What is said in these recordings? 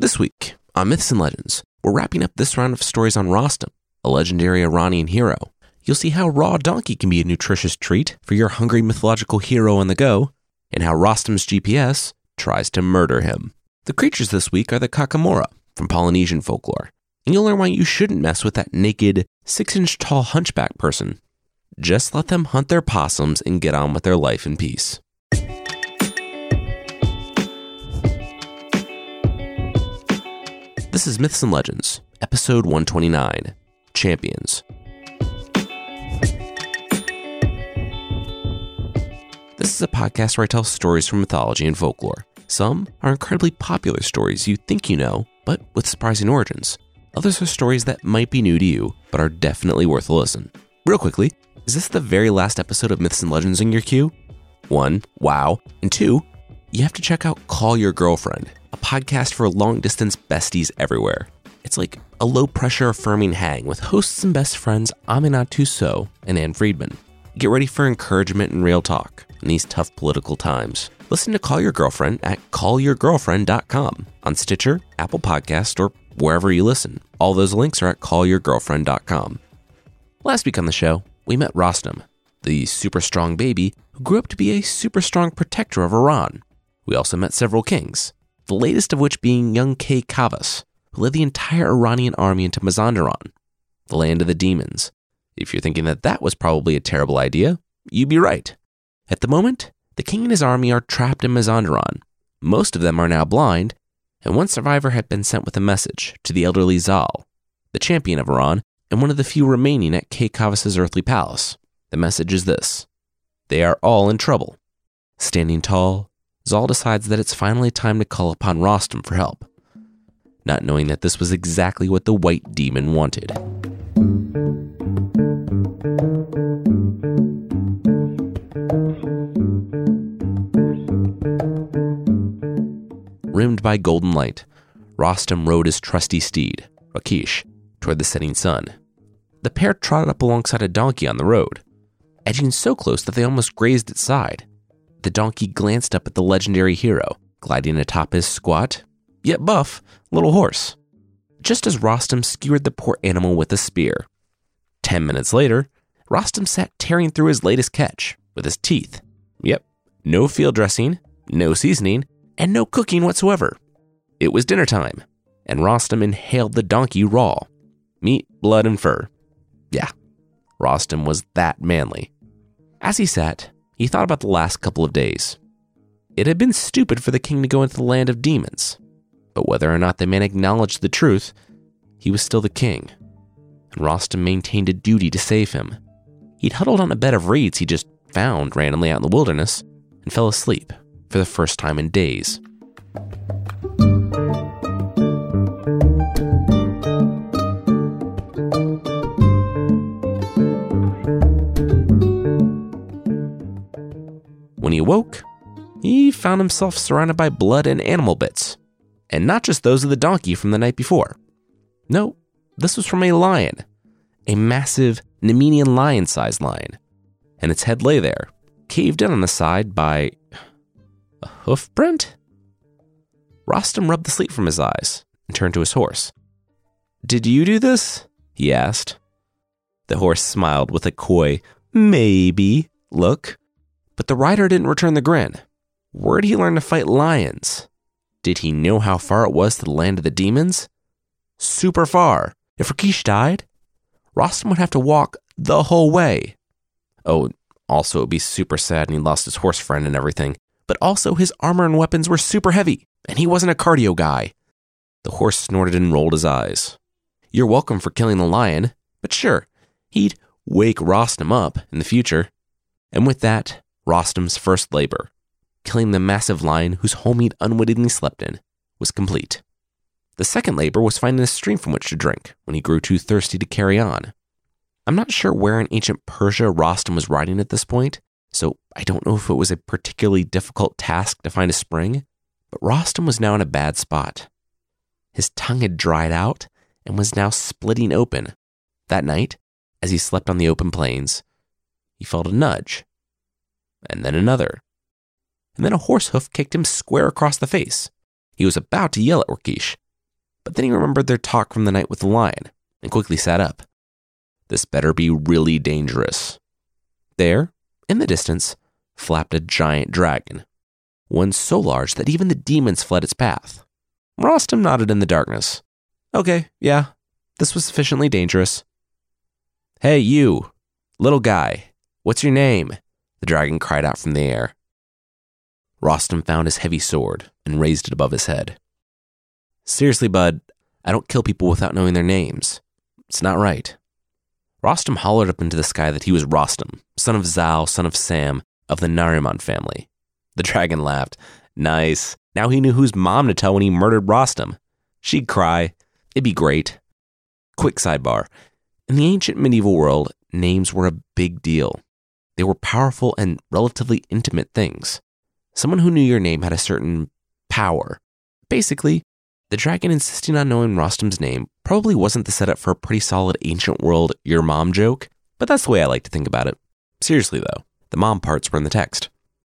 This week, on Myths and Legends, we're wrapping up this round of stories on Rostam, a legendary Iranian hero. You'll see how raw donkey can be a nutritious treat for your hungry mythological hero on the go, and how Rostam's GPS tries to murder him. The creatures this week are the Kakamora from Polynesian folklore, and you'll learn why you shouldn't mess with that naked, 6-inch tall hunchback person. Just let them hunt their possums and get on with their life in peace. This is Myths and Legends, episode 129, Champions. This is a podcast where I tell stories from mythology and folklore. Some are incredibly popular stories you think you know, but with surprising origins. Others are stories that might be new to you, but are definitely worth a listen. Real quickly, is this the very last episode of Myths and Legends in your queue? 1, wow. And 2, you have to check out Call Your Girlfriend, a podcast for long-distance besties everywhere. It's like a low-pressure affirming hang with hosts and best friends Aminatou Sow and Ann Friedman. Get ready for encouragement and real talk in these tough political times. Listen to Call Your Girlfriend at callyourgirlfriend.com on Stitcher, Apple Podcast, or wherever you listen. All those links are at callyourgirlfriend.com. Last week on the show, we met Rostam, the super strong baby who grew up to be a super strong protector of Iran. We also met several kings, the latest of which being young Kayqavas, who led the entire Iranian army into Mazandaran, the land of the demons. If you're thinking that was probably a terrible idea, you'd be right. At the moment, the king and his army are trapped in Mazandaran. Most of them are now blind, and one survivor had been sent with a message to the elderly Zal, the champion of Iran, and one of the few remaining at Kayqavas' earthly palace. The message is this: they are all in trouble. Standing tall, Zal decides that it's finally time to call upon Rostam for help, not knowing that this was exactly what the white demon wanted. Rimmed by golden light, Rostam rode his trusty steed, Rakesh, toward the setting sun. The pair trotted up alongside a donkey on the road, edging so close that they almost grazed its side. The donkey glanced up at the legendary hero, gliding atop his squat, yet buff, little horse, just as Rostam skewered the poor animal with a spear. 10 minutes later, Rostam sat tearing through his latest catch with his teeth. Yep, no field dressing, no seasoning, and no cooking whatsoever. It was dinner time, and Rostam inhaled the donkey raw. Meat, blood, and fur. Yeah, Rostam was that manly. As he sat, he thought about the last couple of days. It had been stupid for the king to go into the land of demons, but whether or not the man acknowledged the truth, he was still the king, and Rostam maintained a duty to save him. He'd huddled on a bed of reeds he just found randomly out in the wilderness and fell asleep for the first time in days. When he awoke, he found himself surrounded by blood and animal bits, and not just those of the donkey from the night before. No, this was from a lion, a massive Nemenian lion-sized lion, and its head lay there, caved in on the side by a hoof print? Rostam rubbed the sleep from his eyes and turned to his horse. "Did you do this?" he asked. The horse smiled with a coy, maybe look, but the rider didn't return the grin. Where'd he learn to fight lions? Did he know how far it was to the land of the demons? Super far. If Rakesh died, Rostam would have to walk the whole way. Oh, also it'd be super sad and he lost his horse friend and everything, but also his armor and weapons were super heavy, and he wasn't a cardio guy. The horse snorted and rolled his eyes. You're welcome for killing the lion, but sure, he'd wake Rostam up in the future. And with that, Rostam's first labor, killing the massive lion whose home he'd unwittingly slept in, was complete. The second labor was finding a stream from which to drink when he grew too thirsty to carry on. I'm not sure where in ancient Persia Rostam was riding at this point, so I don't know if it was a particularly difficult task to find a spring, but Rostam was now in a bad spot. His tongue had dried out and was now splitting open. That night, as he slept on the open plains, he felt a nudge, and then another, and then a horse hoof kicked him square across the face. He was about to yell at Rakesh, But then he remembered their talk from the night with the lion and quickly sat up. This better be really dangerous. There, in the distance, flapped a giant dragon, one so large that even the demons fled its path. Rostam nodded in the darkness. Okay, yeah, this was sufficiently dangerous. Hey, you, little guy, what's your name? The dragon cried out from the air. Rostam found his heavy sword and raised it above his head. Seriously, bud, I don't kill people without knowing their names. It's not right. Rostam hollered up into the sky that he was Rostam, son of Zal, son of Sam, of the Nariman family. The dragon laughed. Nice. Now he knew whose mom to tell when he murdered Rostam. She'd cry. It'd be great. Quick sidebar. In the ancient medieval world, names were a big deal. They were powerful and relatively intimate things. Someone who knew your name had a certain power. Basically, the dragon insisting on knowing Rostam's name probably wasn't the setup for a pretty solid ancient world your mom joke, but that's the way I like to think about it. Seriously though, the mom parts were in the text.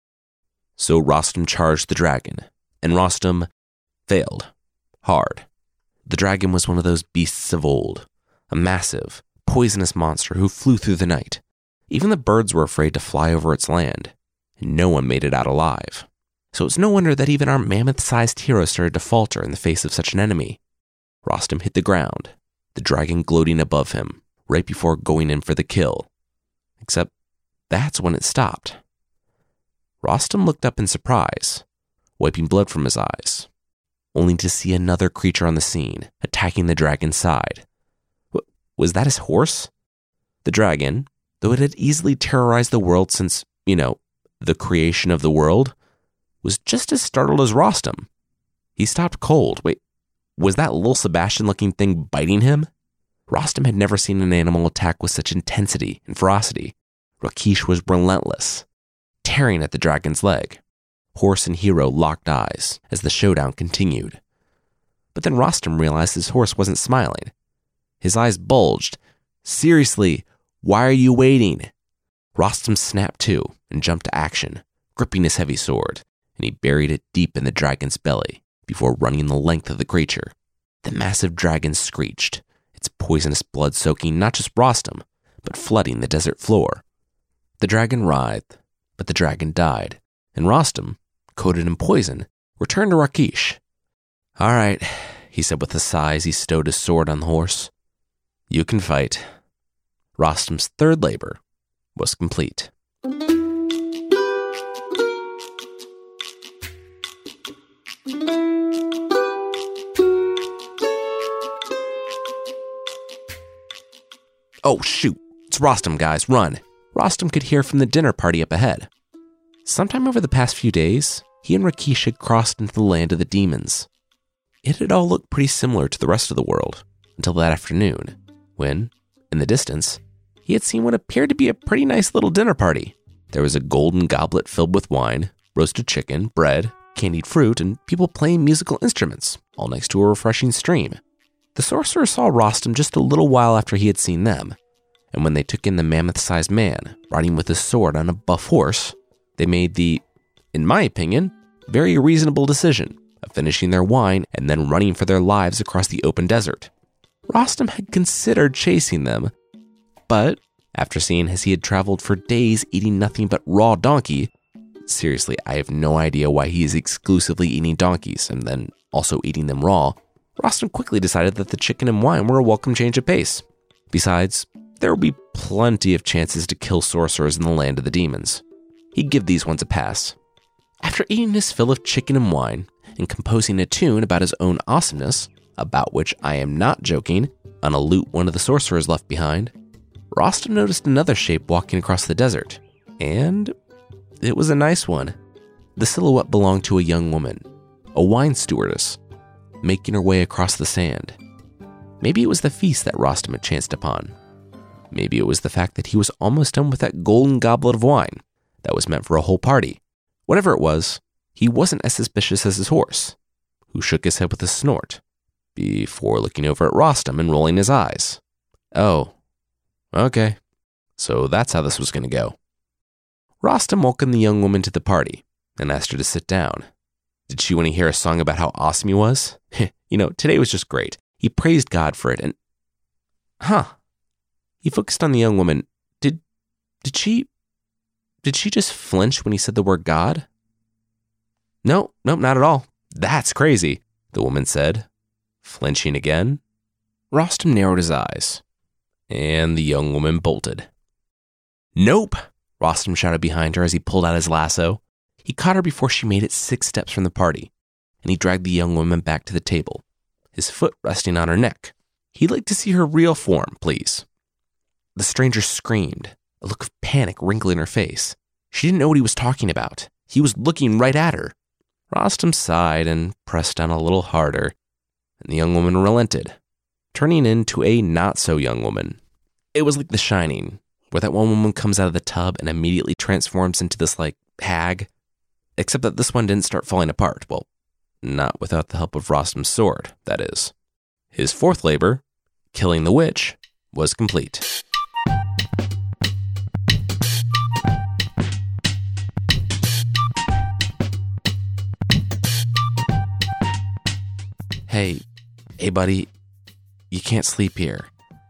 So Rostam charged the dragon, and Rostam failed. Hard. The dragon was one of those beasts of old, a massive, poisonous monster who flew through the night. Even the birds were afraid to fly over its land, and no one made it out alive. So it's no wonder that even our mammoth-sized hero started to falter in the face of such an enemy. Rostam hit the ground, the dragon gloating above him, right before going in for the kill. Except that's when it stopped. Rostam looked up in surprise, wiping blood from his eyes, only to see another creature on the scene, attacking the dragon's side. Was that his horse? The dragon, though it had easily terrorized the world since, the creation of the world, was just as startled as Rostam. He stopped cold. Wait, was that little Sebastian-looking thing biting him? Rostam had never seen an animal attack with such intensity and ferocity. Rakesh was relentless, tearing at the dragon's leg. Horse and hero locked eyes as the showdown continued. But then Rostam realized his horse wasn't smiling. His eyes bulged. Seriously, why are you waiting? Rostam snapped to and jumped to action, gripping his heavy sword, and he buried it deep in the dragon's belly before running the length of the creature. The massive dragon screeched, its poisonous blood soaking not just Rostam, but flooding the desert floor. The dragon writhed, but the dragon died, and Rostam, coated in poison, returned to Rakesh. All right, he said with a sigh as he stowed his sword on the horse. You can fight. Rostam's third labor was complete. Oh shoot, it's Rostam, guys, run. Rostam could hear from the dinner party up ahead. Sometime over the past few days, he and Rakesh had crossed into the land of the demons. It had all looked pretty similar to the rest of the world, until that afternoon, when, in the distance, he had seen what appeared to be a pretty nice little dinner party. There was a golden goblet filled with wine, roasted chicken, bread, candied fruit, and people playing musical instruments, all next to a refreshing stream. The sorcerer saw Rostam just a little while after he had seen them, and when they took in the mammoth-sized man, riding with his sword on a buff horse, they made the, in my opinion, very reasonable decision of finishing their wine and then running for their lives across the open desert. Rostam had considered chasing them, but after seeing as he had traveled for days eating nothing but raw donkey, seriously, I have no idea why he is exclusively eating donkeys and then also eating them raw, Rostam quickly decided that the chicken and wine were a welcome change of pace. Besides, there would be plenty of chances to kill sorcerers in the land of the demons. He'd give these ones a pass. After eating his fill of chicken and wine and composing a tune about his own awesomeness, about which I am not joking, on a lute one of the sorcerers left behind, Rostam noticed another shape walking across the desert, and it was a nice one. The silhouette belonged to a young woman, a wine stewardess, making her way across the sand. Maybe it was the feast that Rostam had chanced upon. Maybe it was the fact that he was almost done with that golden goblet of wine that was meant for a whole party. Whatever it was, he wasn't as suspicious as his horse, who shook his head with a snort before looking over at Rostam and rolling his eyes. Oh, okay. So that's how this was going to go. Rostam welcomed the young woman to the party and asked her to sit down. Did she want to hear a song about how awesome he was? Today was just great. He praised God for it and... He focused on the young woman. Did she just flinch when he said the word God? Nope, not at all. That's crazy, the woman said, flinching again. Rostam narrowed his eyes, and the young woman bolted. Nope, Rostam shouted behind her as he pulled out his lasso. He caught her before she made it 6 steps from the party, and he dragged the young woman back to the table, his foot resting on her neck. He'd like to see her real form, please. The stranger screamed, a look of panic wrinkling her face. She didn't know what he was talking about. He was looking right at her. Rostam sighed and pressed down a little harder, and the young woman relented, turning into a not-so-young woman. It was like The Shining, where that one woman comes out of the tub and immediately transforms into this, hag. Except that this one didn't start falling apart. Well, not without the help of Rostam's sword, that is. His 4th labor, killing the witch, was complete. Hey, buddy, you can't sleep here.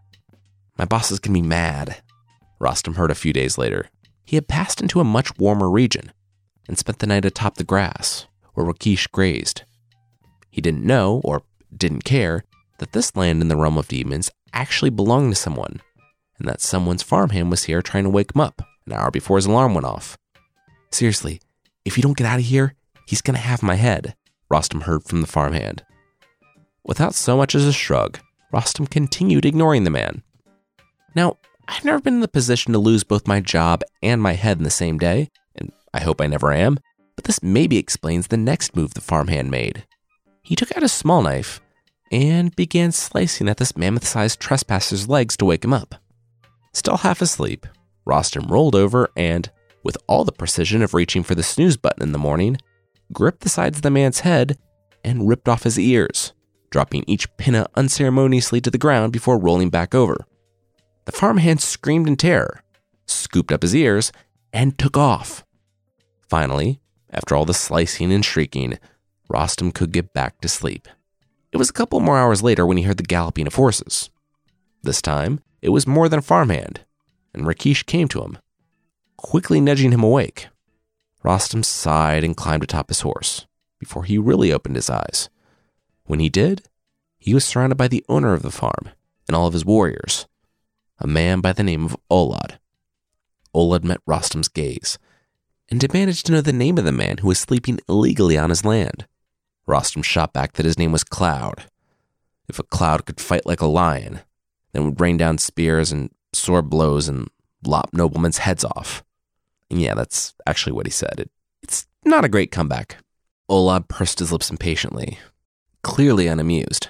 My boss is going to be mad, Rostam heard a few days later. He had passed into a much warmer region and spent the night atop the grass where Rakesh grazed. He didn't know, or didn't care, that this land in the realm of demons actually belonged to someone, and that someone's farmhand was here trying to wake him up an hour before his alarm went off. Seriously, if you don't get out of here, he's going to have my head, Rostam heard from the farmhand. Without so much as a shrug, Rostam continued ignoring the man. Now, I've never been in the position to lose both my job and my head in the same day, and I hope I never am, but this maybe explains the next move the farmhand made. He took out a small knife and began slicing at this mammoth-sized trespasser's legs to wake him up. Still half asleep, Rostam rolled over and, with all the precision of reaching for the snooze button in the morning, gripped the sides of the man's head and ripped off his ears, dropping each pinna unceremoniously to the ground before rolling back over. The farmhand screamed in terror, scooped up his ears, and took off. Finally, after all the slicing and shrieking, Rostam could get back to sleep. It was a couple more hours later when he heard the galloping of horses. This time, it was more than a farmhand, and Rakesh came to him, quickly nudging him awake. Rostam sighed and climbed atop his horse before he really opened his eyes. When he did, he was surrounded by the owner of the farm and all of his warriors, a man by the name of Olad. Olad met Rostam's gaze and demanded to know the name of the man who was sleeping illegally on his land. Rostam shot back that his name was Cloud. If a cloud could fight like a lion, then would rain down spears and sword blows and lop noblemen's heads off. And yeah, that's actually what he said. It's not a great comeback. Olad pursed his lips impatiently, clearly unamused.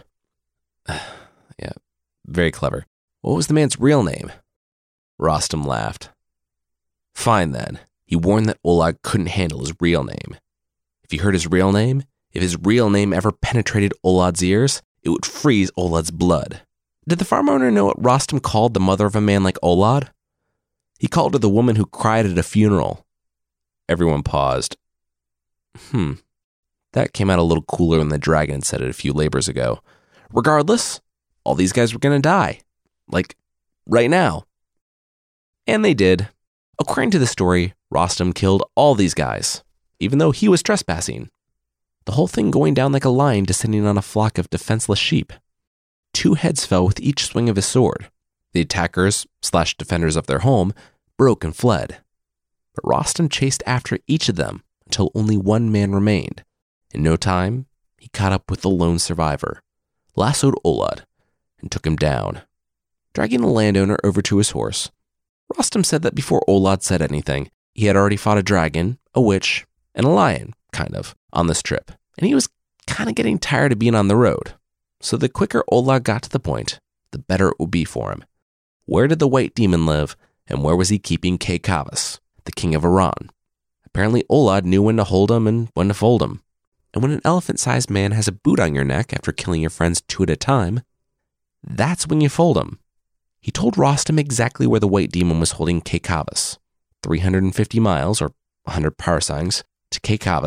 Yeah, very clever. What was the man's real name? Rostam laughed. Fine then. He warned that Olad couldn't handle his real name. If he heard his real name, if his real name ever penetrated Olad's ears, it would freeze Olad's blood. Did the farm owner know what Rostam called the mother of a man like Olad? He called her the woman who cried at a funeral. Everyone paused. That came out a little cooler than the dragon said it a few labors ago. Regardless, all these guys were going to die. Right now. And they did. According to the story, Rostam killed all these guys, even though he was trespassing. The whole thing going down like a lion descending on a flock of defenseless sheep. 2 heads fell with each swing of his sword. The attackers/defenders of their home broke and fled. But Rostam chased after each of them until only one man remained. In no time, he caught up with the lone survivor, lassoed Olad, and took him down. Dragging the landowner over to his horse, Rostam said that before Olad said anything, he had already fought a dragon, a witch, and a lion, on this trip. And he was kind of getting tired of being on the road. So the quicker Olad got to the point, the better it would be for him. Where did the white demon live, and where was he keeping Kay Kavas, the king of Iran? Apparently Olad knew when to hold him and when to fold him. And when an elephant-sized man has a boot on your neck after killing your friends 2 at a time, that's when you fold him. He told Rostam exactly where the white demon was holding Kay Kavas, 350 miles or 100 parsangs to Kay Kavas,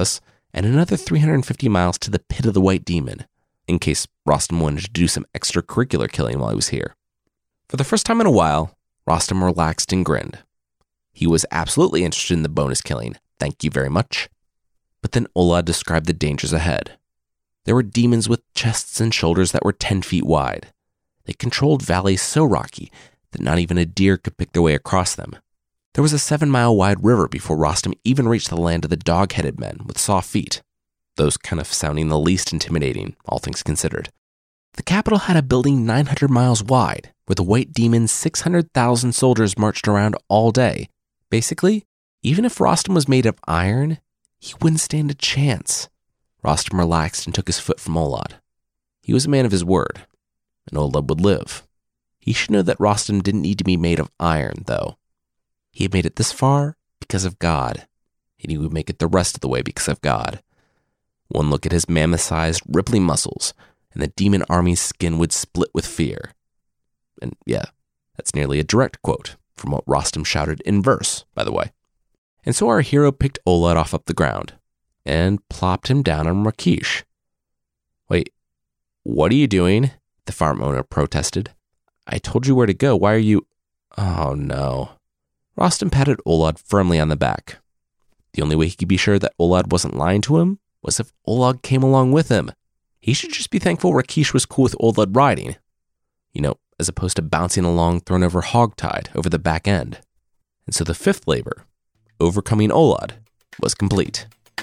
and another 350 miles to the pit of the White Demon, in case Rostam wanted to do some extracurricular killing while he was here. For the first time in a while, Rostam relaxed and grinned. He was absolutely interested in the bonus killing, thank you very much. But then Olad described the dangers ahead. There were demons with chests and shoulders that were 10 feet wide. They controlled valleys so rocky that not even a deer could pick their way across them. There was a 7-mile wide river before Rostam even reached the land of the dog-headed men with soft feet, those kind of sounding the least intimidating, all things considered. The capital had a building 900 miles wide, where the White Demon's 600,000 soldiers marched around all day. Basically, even if Rostam was made of iron, he wouldn't stand a chance. Rostam relaxed and took his foot from Olad. He was a man of his word, and Olad would live. He should know that Rostam didn't need to be made of iron, though. He had made it this far because of God, and he would make it the rest of the way because of God. One look at his mammoth-sized, rippling muscles, and the demon army's skin would split with fear. And yeah, that's nearly a direct quote from what Rostam shouted in verse, by the way. And so our hero picked Olad off up the ground and plopped him down on Rakesh. Wait, what are you doing? The farm owner protested. I told you where to go. Why are you... Oh no. Rostam patted Olad firmly on the back. The only way he could be sure that Olad wasn't lying to him was if Olad came along with him. He should just be thankful Rakesh was cool with Olad riding. You know, as opposed to bouncing along thrown over hogtied over the back end. And so the fifth labor, overcoming Olad, was complete.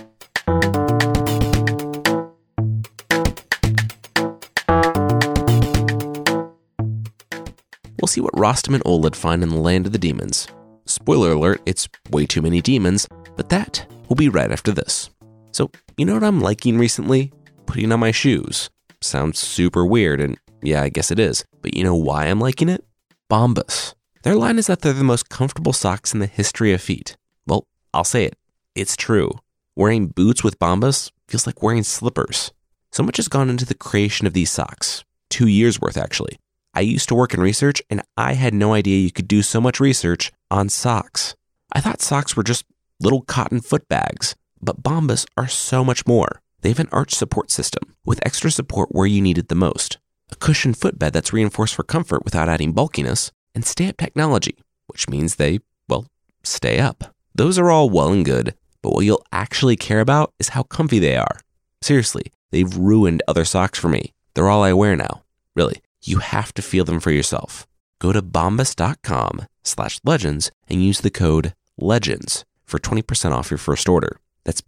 We'll see what Rostam and Olad find in the land of the demons. Spoiler alert, it's way too many demons, but that will be right after this. So, you know what I'm liking recently? Putting on my shoes. Sounds super weird, and yeah, I guess it is. But you know why I'm liking it? Bombas. Their line is that they're the most comfortable socks in the history of feet. Well, I'll say it. It's true. Wearing boots with Bombas feels like wearing slippers. So much has gone into the creation of these socks. 2 years worth, actually. I used to work in research, and I had no idea you could do so much research on socks. I thought socks were just little cotton foot bags, but Bombas are so much more. They have an arch support system with extra support where you need it the most, a cushioned footbed that's reinforced for comfort without adding bulkiness, and stay-up technology, which means they, well, stay up. Those are all well and good, but what you'll actually care about is how comfy they are. Seriously, they've ruined other socks for me. They're all I wear now. Really, you have to feel them for yourself. Go to bombas.com/legends and use the code LEGENDS for 20% off your first order. That's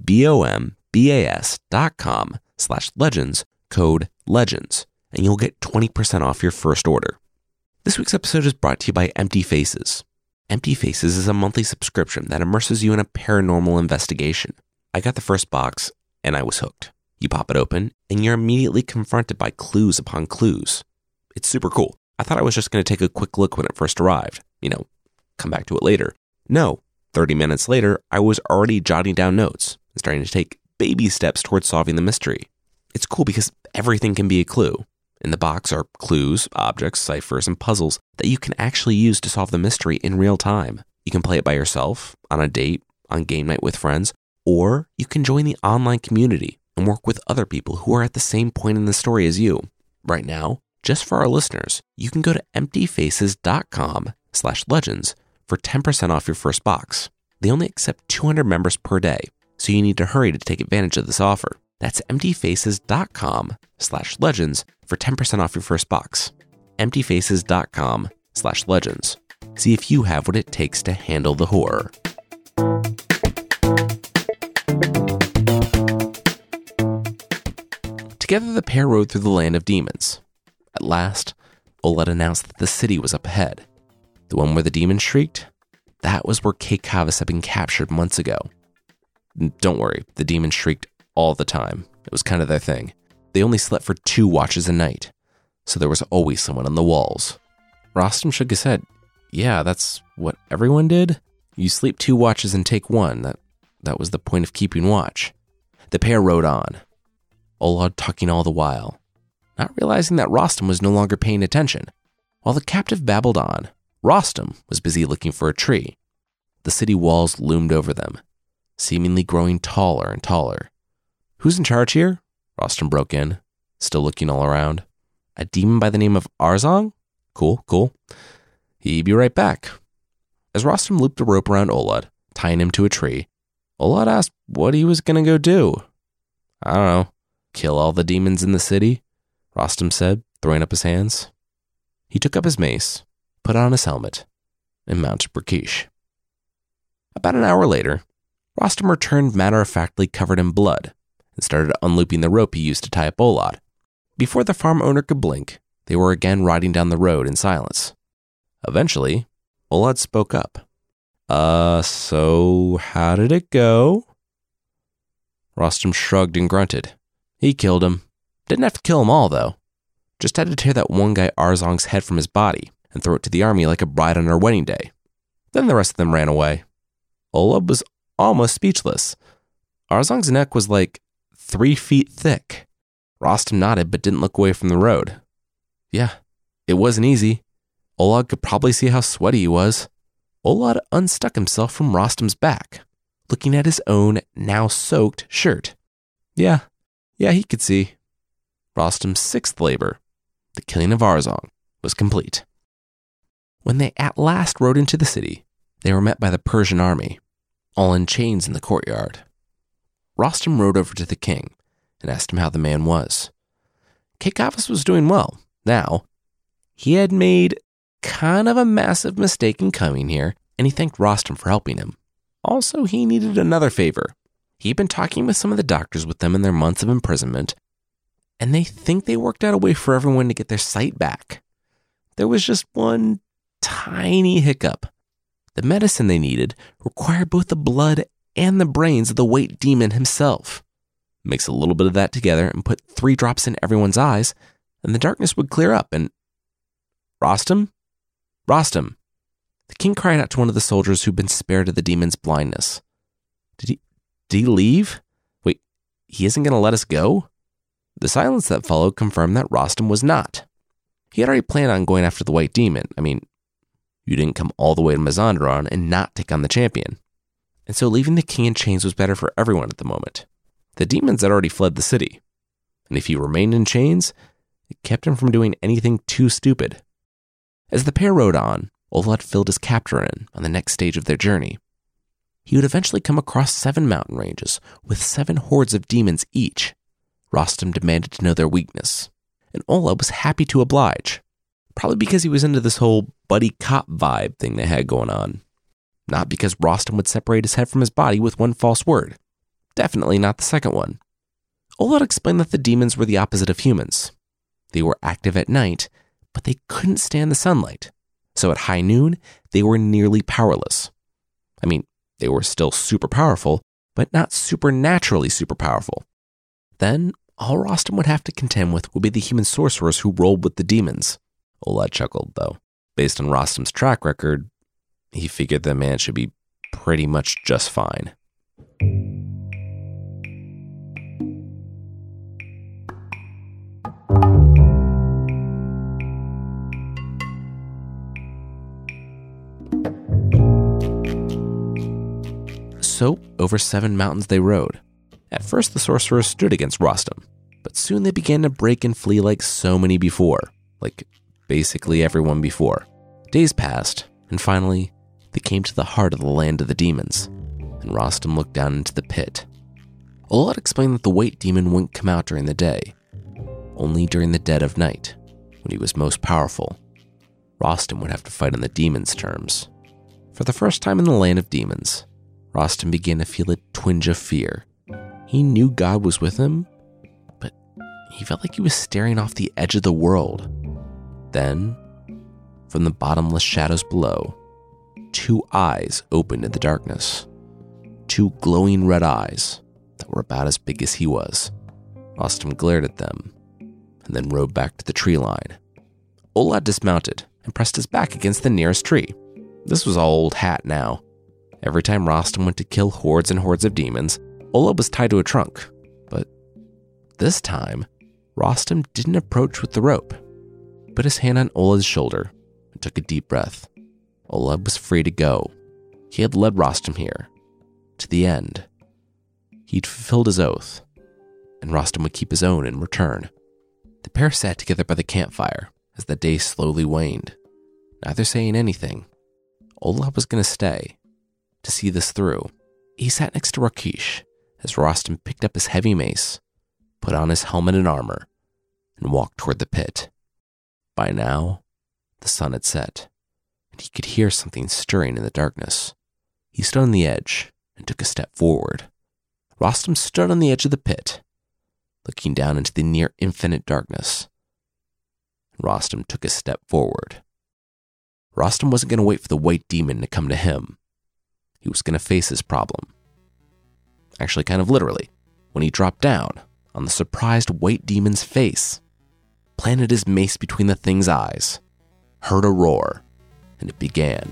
BOMBAS.com/legends, code LEGENDS, and you'll get 20% off your first order. This week's episode is brought to you by Empty Faces. Empty Faces is a monthly subscription that immerses you in a paranormal investigation. I got the first box, and I was hooked. You pop it open, and you're immediately confronted by clues upon clues. It's super cool. I thought I was just going to take a quick look when it first arrived. You know, come back to it later. No, 30 minutes later, I was already jotting down notes and starting to take baby steps towards solving the mystery. It's cool because everything can be a clue. In the box are clues, objects, ciphers, and puzzles that you can actually use to solve the mystery in real time. You can play it by yourself, on a date, on game night with friends, or you can join the online community and work with other people who are at the same point in the story as you. Right now, just for our listeners, you can go to emptyfaces.com/legends for 10% off your first box. They only accept 200 members per day, so you need to hurry to take advantage of this offer. That's emptyfaces.com/legends for 10% off your first box. emptyfaces.com/legends. See if you have what it takes to handle the horror. Together the pair rode through the land of demons. At last, Olad announced that the city was up ahead. The one where the demon shrieked? That was where Caecavus had been captured months ago. Don't worry, the demons shrieked all the time. It was kind of their thing. They only slept for 2 watches a night, so there was always someone on the walls. Rostam shook his head. Yeah, that's what everyone did? You sleep 2 watches and take 1. That was the point of keeping watch. The pair rode on, Olad talking all the while, not realizing that Rostam was no longer paying attention. While the captive babbled on, Rostam was busy looking for a tree. The city walls loomed over them, seemingly growing taller and taller. Who's in charge here? Rostam broke in, still looking all around. A demon by the name of Arzong? Cool. He'd be right back. As Rostam looped a rope around Olad, tying him to a tree, Olad asked what he was going to go do. I don't know. Kill all the demons in the city? Rostam said, throwing up his hands. He took up his mace, put on his helmet, and mounted Burkish. About an hour later, Rostam returned matter-of-factly covered in blood and started unlooping the rope he used to tie up Olad. Before the farm owner could blink, they were again riding down the road in silence. Eventually, Olad spoke up. So how did it go? Rostam shrugged and grunted. He killed him. Didn't have to kill them all, though. Just had to tear that one guy Arzong's head from his body and throw it to the army like a bride on her wedding day. Then the rest of them ran away. Olad was almost speechless. Arzong's neck was like 3 feet thick. Rostam nodded but didn't look away from the road. Yeah, it wasn't easy. Olad could probably see how sweaty he was. Olad unstuck himself from Rostam's back, looking at his own now soaked shirt. Yeah, he could see. Rostam's 6th labor, the killing of Arzong, was complete. When they at last rode into the city, they were met by the Persian army, all in chains in the courtyard. Rostam rode over to the king and asked him how the man was. Kaykavis was doing well. Now, he had made kind of a massive mistake in coming here, and he thanked Rostam for helping him. Also, he needed another favor. He'd been talking with some of the doctors with them in their months of imprisonment, and they think they worked out a way for everyone to get their sight back. There was just one tiny hiccup. The medicine they needed required both the blood and the brains of the White Demon himself. Mix a little bit of that together and put 3 drops in everyone's eyes, and the darkness would clear up, and... Rostam? The king cried out to one of the soldiers who'd been spared of the demon's blindness. Did he leave? Wait, he isn't going to let us go? The silence that followed confirmed that Rostam was not. He had already planned on going after the White Demon. I mean, you didn't come all the way to Mazandaran and not take on the champion. And so leaving the king in chains was better for everyone at the moment. The demons had already fled the city, and if he remained in chains, it kept him from doing anything too stupid. As the pair rode on, Olad filled his captor in on the next stage of their journey. He would eventually come across 7 mountain ranges with 7 hordes of demons each. Rostam demanded to know their weakness, and Olad was happy to oblige, probably because he was into this whole buddy cop vibe thing they had going on. Not because Rostam would separate his head from his body with one false word. Definitely not the second one. Olad explained that the demons were the opposite of humans. They were active at night, but they couldn't stand the sunlight. So at high noon, they were nearly powerless. I mean, they were still super powerful, but not supernaturally super powerful. Then, all Rostam would have to contend with would be the human sorcerers who rolled with the demons. Olad chuckled, though. Based on Rostam's track record, he figured the man should be pretty much just fine. So, over 7 mountains they rode. At first, the sorcerers stood against Rostam, but soon they began to break and flee like so many before, like basically everyone before. Days passed, and finally, they came to the heart of the land of the demons, and Rostam looked down into the pit. Olad explained that the White Demon wouldn't come out during the day, only during the dead of night, when he was most powerful. Rostam would have to fight on the demons' terms. For the first time in the land of demons, Rostam began to feel a twinge of fear. He knew God was with him, but he felt like he was staring off the edge of the world. Then, from the bottomless shadows below, 2 eyes opened in the darkness. 2 glowing red eyes that were about as big as he was. Rostam glared at them, and then rode back to the tree line. Olad dismounted and pressed his back against the nearest tree. This was all old hat now. Every time Rostam went to kill hordes and hordes of demons, Olad was tied to a trunk. But this time, Rostam didn't approach with the rope. He put his hand on Olad's shoulder and took a deep breath. Olad was free to go. He had led Rostam here, to the end. He'd fulfilled his oath, and Rostam would keep his own in return. The pair sat together by the campfire as the day slowly waned, neither saying anything. Olad was going to stay to see this through. He sat next to Rakesh as Rostam picked up his heavy mace, put on his helmet and armor, and walked toward the pit. By now, the sun had set, and he could hear something stirring in the darkness. He stood on the edge and took a step forward. Rostam stood on the edge of the pit, looking down into the near infinite darkness. Rostam took a step forward. Rostam wasn't going to wait for the white demon to come to him. He was going to face his problem. Actually, kind of literally, when he dropped down on the surprised white demon's face, planted his mace between the thing's eyes, heard a roar, and it began.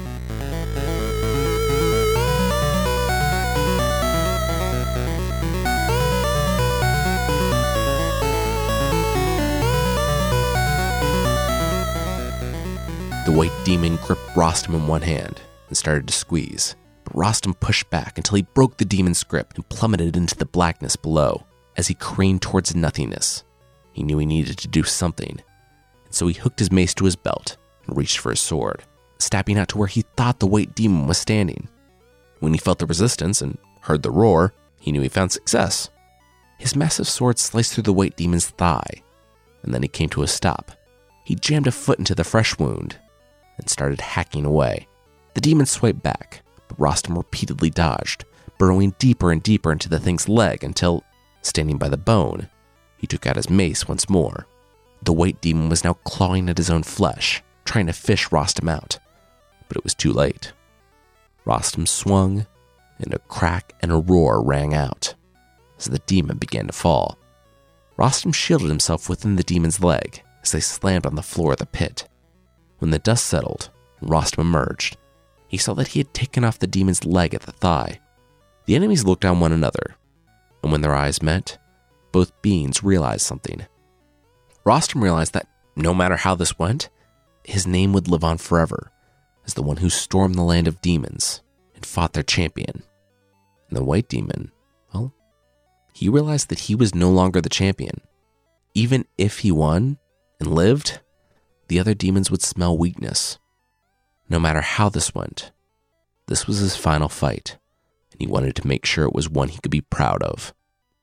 The white demon gripped Rostam in one hand and started to squeeze, but Rostam pushed back until he broke the demon's grip and plummeted into the blackness below. As he craned towards nothingness, he knew he needed to do something, and so he hooked his mace to his belt and reached for his sword, stabbing out to where he thought the white demon was standing. When he felt the resistance and heard the roar, he knew he found success. His massive sword sliced through the white demon's thigh, and then he came to a stop. He jammed a foot into the fresh wound and started hacking away. The demon swiped back, but Rostam repeatedly dodged, burrowing deeper and deeper into the thing's leg until, standing by the bone, he took out his mace once more. The white demon was now clawing at his own flesh, trying to fish Rostam out, but it was too late. Rostam swung, and a crack and a roar rang out as the demon began to fall. Rostam shielded himself within the demon's leg as they slammed on the floor of the pit. When the dust settled and Rostam emerged, he saw that he had taken off the demon's leg at the thigh. The enemies looked on one another, and when their eyes met, both beings realized something. Rostam realized that no matter how this went, his name would live on forever as the one who stormed the land of demons and fought their champion. And the white demon, well, he realized that he was no longer the champion. Even if he won and lived, the other demons would smell weakness. No matter how this went, this was his final fight, and he wanted to make sure it was one he could be proud of.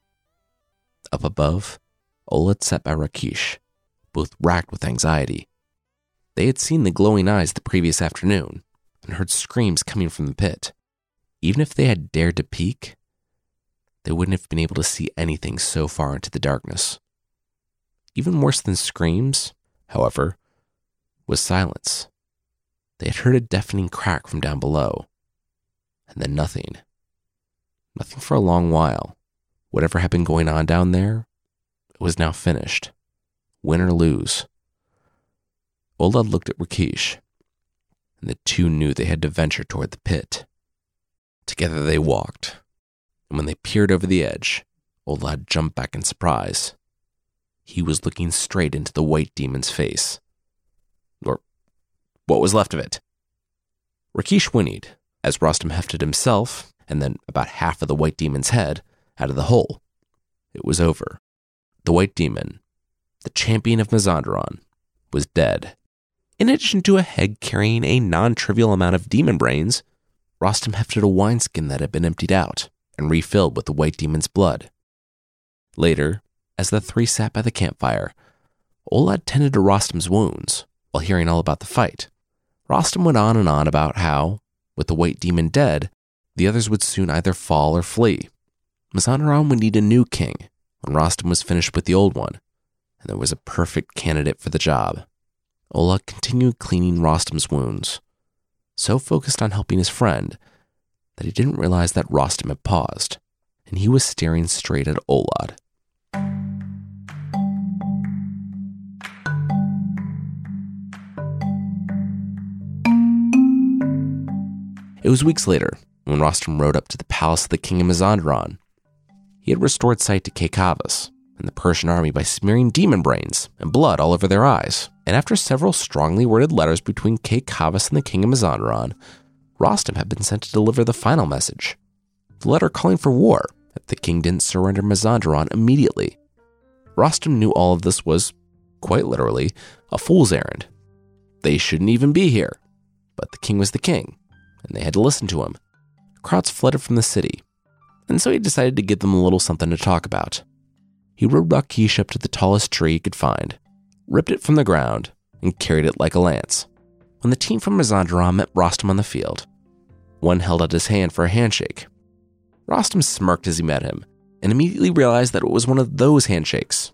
Up above, Olad sat by Rakesh, both racked with anxiety. They had seen the glowing eyes the previous afternoon and heard screams coming from the pit. Even if they had dared to peek, they wouldn't have been able to see anything so far into the darkness. Even worse than screams, however, was silence. They had heard a deafening crack from down below, and then nothing. Nothing for a long while. Whatever had been going on down there, it was now finished. Win or lose. Olad looked at Rakesh, and the two knew they had to venture toward the pit. Together they walked, and when they peered over the edge, Olad jumped back in surprise. He was looking straight into the white demon's face. Or what was left of it. Rakesh whinnied as Rostam hefted himself, and then about half of the white demon's head, out of the hole. It was over. The white demon, the champion of Mazandaran, was dead. In addition to a head carrying a non-trivial amount of demon brains, Rostam hefted a wineskin that had been emptied out and refilled with the white demon's blood. Later, as the three sat by the campfire, Olad tended to Rostam's wounds while hearing all about the fight. Rostam went on and on about how, with the white demon dead, the others would soon either fall or flee. Mazandaran would need a new king when Rostam was finished with the old one, and there was a perfect candidate for the job. Olad continued cleaning Rostam's wounds, so focused on helping his friend that he didn't realize that Rostam had paused, and he was staring straight at Olad. It was weeks later when Rostam rode up to the palace of the king of Mazandaran. He had restored sight to Kaykavis and the Persian army by smearing demon brains and blood all over their eyes. And after several strongly worded letters between Kaykavis and the king of Mazandaran, Rostam had been sent to deliver the final message. The letter calling for war that the king didn't surrender Mazandaran immediately. Rostam knew all of this was, quite literally, a fool's errand. They shouldn't even be here. But the king was the king, and they had to listen to him. Crowds flooded from the city, and so he decided to give them a little something to talk about. He rode Rakesh up to the tallest tree he could find, ripped it from the ground, and carried it like a lance. When the team from Mazandaran met Rostam on the field, one held out his hand for a handshake. Rostam smirked as he met him, and immediately realized that it was one of those handshakes.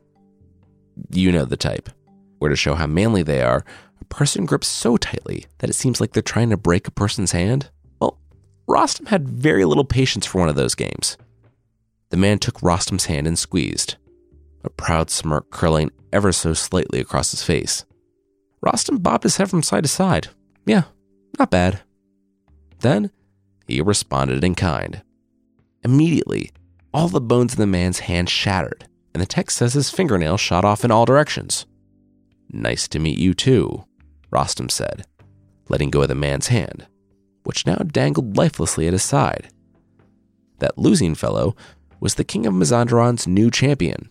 You know the type, where to show how manly they are, a person grips so tightly that it seems like they're trying to break a person's hand. Well, Rostam had very little patience for one of those games. The man took Rostam's hand and squeezed, a proud smirk curling ever so slightly across his face. Rostam bobbed his head from side to side. Yeah, not bad. Then, he responded in kind. Immediately, all the bones in the man's hand shattered, and the text says his fingernails shot off in all directions. "Nice to meet you too," Rostam said, letting go of the man's hand, which now dangled lifelessly at his side. That losing fellow was the king of Mazandaran's new champion.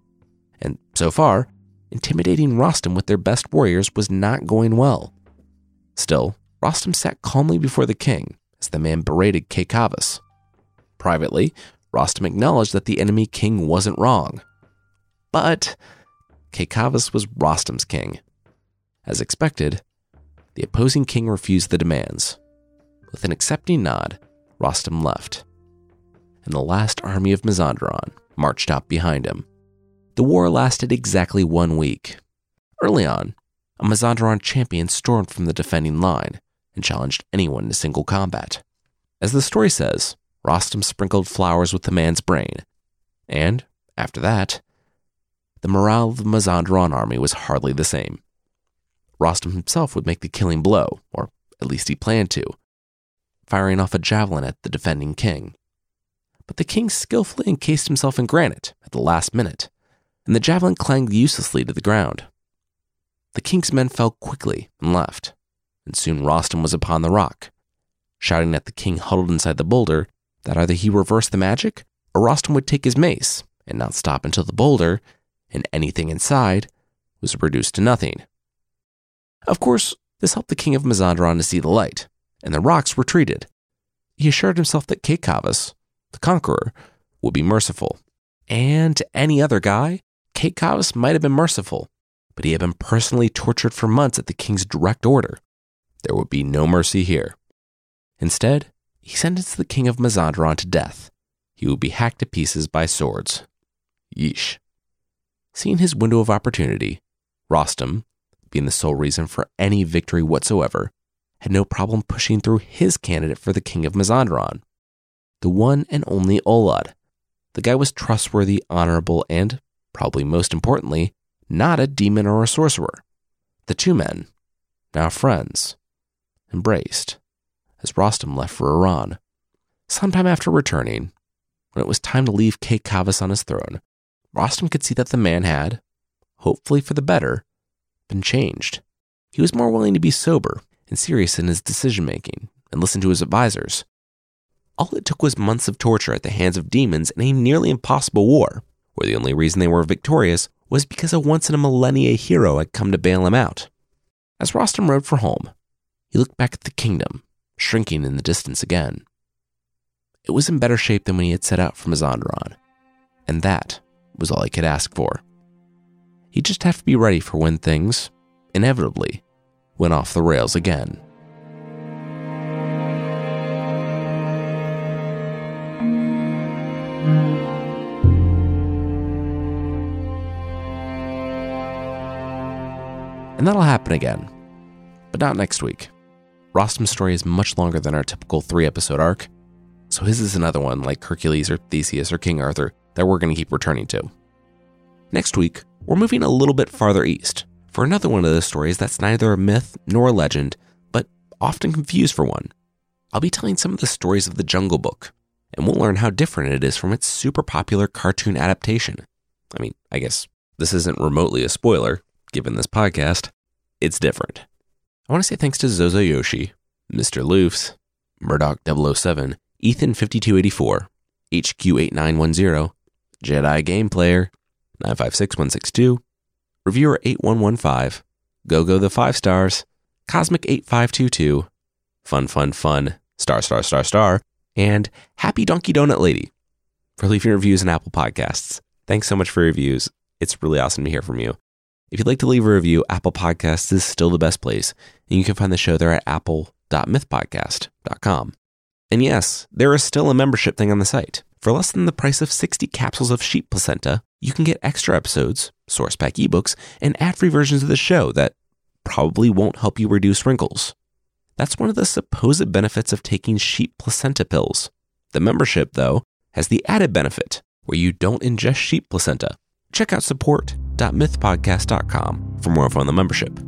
And so far, intimidating Rostam with their best warriors was not going well. Still, Rostam sat calmly before the king as the man berated Kaykavis. Privately, Rostam acknowledged that the enemy king wasn't wrong. But Kaykavis was Rostam's king. As expected, the opposing king refused the demands. With an accepting nod, Rostam left, and the last army of Mazandaran marched out behind him. The war lasted exactly 1 week. Early on, a Mazandaran champion stormed from the defending line and challenged anyone to single combat. As the story says, Rostam sprinkled flowers with the man's brain, and, after that, the morale of the Mazandaran army was hardly the same. Rostam himself would make the killing blow, or at least he planned to, firing off a javelin at the defending king. But the king skillfully encased himself in granite at the last minute, and the javelin clanged uselessly to the ground. The king's men fell quickly and left, and soon Rostam was upon the rock, shouting at the king huddled inside the boulder that either he reversed the magic or Rostam would take his mace and not stop until the boulder, and anything inside, was reduced to nothing. Of course, this helped the king of Mazandaran to see the light, and the rocks retreated. He assured himself that Kaykavis, the conqueror, would be merciful. And to any other guy, Kaykavis might have been merciful, but he had been personally tortured for months at the king's direct order. There would be no mercy here. Instead, he sentenced the king of Mazandaran to death. He would be hacked to pieces by swords. Yeesh. Seeing his window of opportunity, Rostam, being the sole reason for any victory whatsoever, had no problem pushing through his candidate for the king of Mazandaran, the one and only Olad. The guy was trustworthy, honorable, and, probably most importantly, not a demon or a sorcerer. The two men, now friends, embraced as Rostam left for Iran. Sometime after returning, when it was time to leave Kaykavis on his throne, Rostam could see that the man had, hopefully for the better, been changed. He was more willing to be sober and serious in his decision-making and listen to his advisors. All it took was months of torture at the hands of demons in a nearly impossible war, where the only reason they were victorious was because a once-in-a-millennia hero had come to bail him out. As Rostam rode for home, he looked back at the kingdom, shrinking in the distance again. It was in better shape than when he had set out from Mazandaran, and that was all he could ask for. He'd just have to be ready for when things, inevitably, went off the rails again. And that'll happen again, but not next week. Rostam's story is much longer than our typical 3-episode arc, so his is another one like Hercules or Theseus or King Arthur that we're going to keep returning to. Next week, we're moving a little bit farther east for another one of those stories that's neither a myth nor a legend, but often confused for one. I'll be telling some of the stories of the Jungle Book, and we'll learn how different it is from its super popular cartoon adaptation. I mean, I guess this isn't remotely a spoiler, given this podcast. It's different. I want to say thanks to Zozo Yoshi, Mr. Loofs, Murdoch 007, Ethan 5284, HQ8910, Jedi Game Player 956162, Reviewer 8115, Go the 5 stars, Cosmic 8522, Fun, star, and Happy Donkey Donut Lady for leaving reviews on Apple Podcasts. Thanks so much for your reviews. It's really awesome to hear from you. If you'd like to leave a review, Apple Podcasts is still the best place, and you can find the show there at apple.mythpodcast.com. And yes, there is still a membership thing on the site. For less than the price of 60 capsules of sheep placenta, you can get extra episodes, source pack ebooks, and ad-free versions of the show that probably won't help you reduce wrinkles. That's one of the supposed benefits of taking sheep placenta pills. The membership, though, has the added benefit where you don't ingest sheep placenta. Check out support.mythpodcast.com for more info on the membership.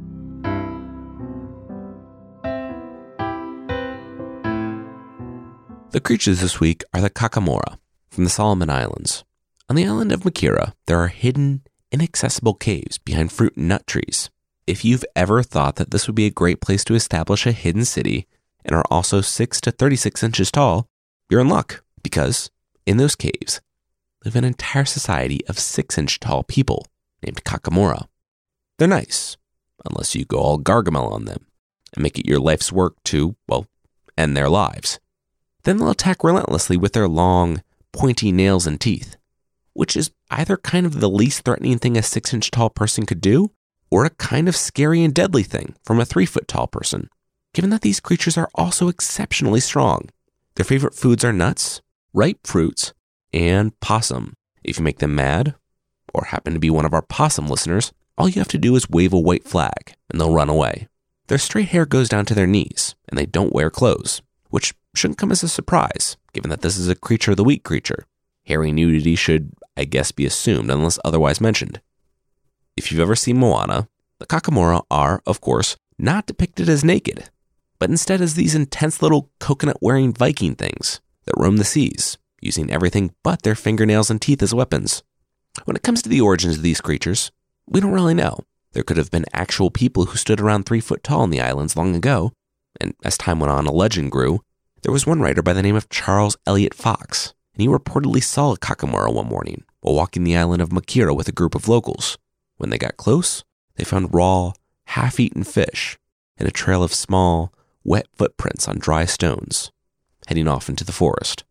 The creatures this week are the Kakamora from the Solomon Islands. On the island of Makira, there are hidden, inaccessible caves behind fruit and nut trees. If you've ever thought that this would be a great place to establish a hidden city and are also 6 to 36 inches tall, you're in luck, because in those caves live an entire society of 6-inch tall people named Kakamora. They're nice, unless you go all Gargamel on them and make it your life's work to, end their lives. Then they'll attack relentlessly with their long, pointy nails and teeth, which is either kind of the least threatening thing a 6-inch tall person could do, or a kind of scary and deadly thing from a 3-foot tall person, given that these creatures are also exceptionally strong. Their favorite foods are nuts, ripe fruits, and possum. If you make them mad, or happen to be one of our possum listeners, all you have to do is wave a white flag, and they'll run away. Their straight hair goes down to their knees, and they don't wear clothes, which shouldn't come as a surprise, given that this is a Creature of the Week creature. Hairy nudity should, I guess, be assumed unless otherwise mentioned. If you've ever seen Moana, the Kakamora are, of course, not depicted as naked, but instead as these intense little coconut-wearing Viking things that roam the seas, using everything but their fingernails and teeth as weapons. When it comes to the origins of these creatures, we don't really know. There could have been actual people who stood around 3 foot tall in the islands long ago, and as time went on, a legend grew. There was one writer by the name of Charles Eliot Fox, and he reportedly saw a Kakamora one morning while walking the island of Makira with a group of locals. When they got close, they found raw, half-eaten fish and a trail of small, wet footprints on dry stones, heading off into the forest.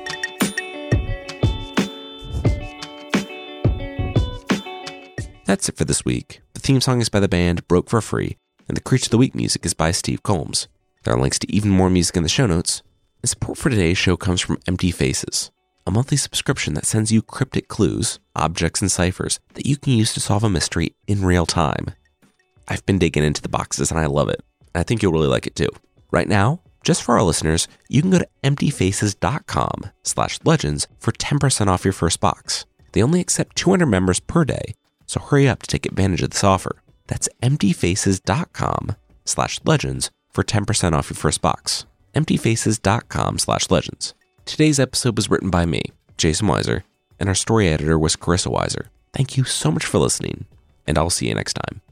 That's it for this week. The theme song is by the band Broke for Free, and the Creature of the Week music is by Steve Combs. There are links to even more music in the show notes. And support for today's show comes from Empty Faces, a monthly subscription that sends you cryptic clues, objects, and ciphers that you can use to solve a mystery in real time. I've been digging into the boxes and I love it. And I think you'll really like it too. Right now, just for our listeners, you can go to emptyfaces.com/legends for 10% off your first box. They only accept 200 members per day, so hurry up to take advantage of this offer. That's emptyfaces.com/legends for 10% off your first box. emptyfaces.com/legends. Today's episode was written by me, Jason Weiser, and our story editor was Carissa Weiser. Thank you so much for listening, and I'll see you next time.